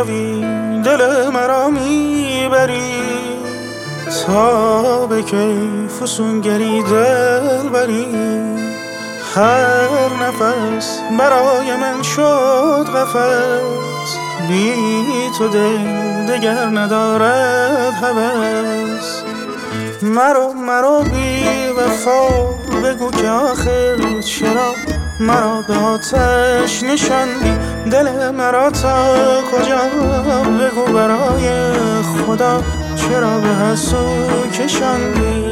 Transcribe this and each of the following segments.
روی دل مرا میبری، تا به کی فسونگری دل بری. هر نفس برای من شد قفس، بی تو دل دگر ندارد هوس. مرا بی وفا بگو که آخر چرا مرا به آتش نشاندی، دل مرا تا کجا بگو برای خدا چرا به هر سو کشاندی.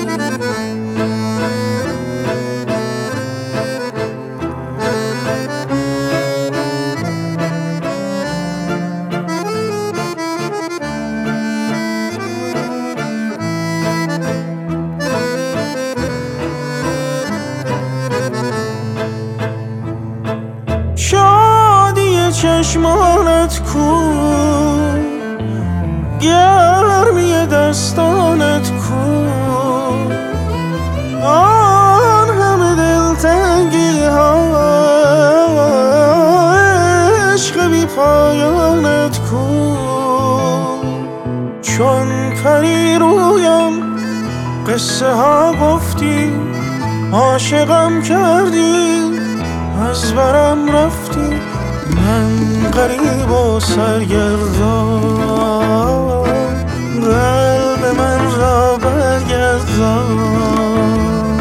شادی چشمانت کو، گرمی دستانت کو، آن همه دلتنگی ها عشق بی پایانت کو. چون پری رویم قصه ها گفتی، عاشقم کردی از برم رفتی. من غریب و سرگردان، قلب من را برگردان.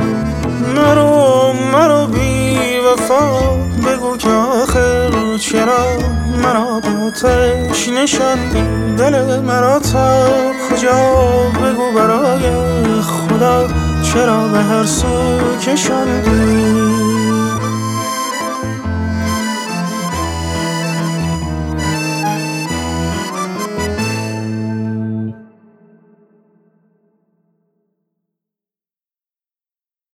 مرو بی وفا بگو که آخر چرا مرا به آتش نشاندی، دل مرا تا کجا بگو برای خدا چرا به هر سو کشاندی.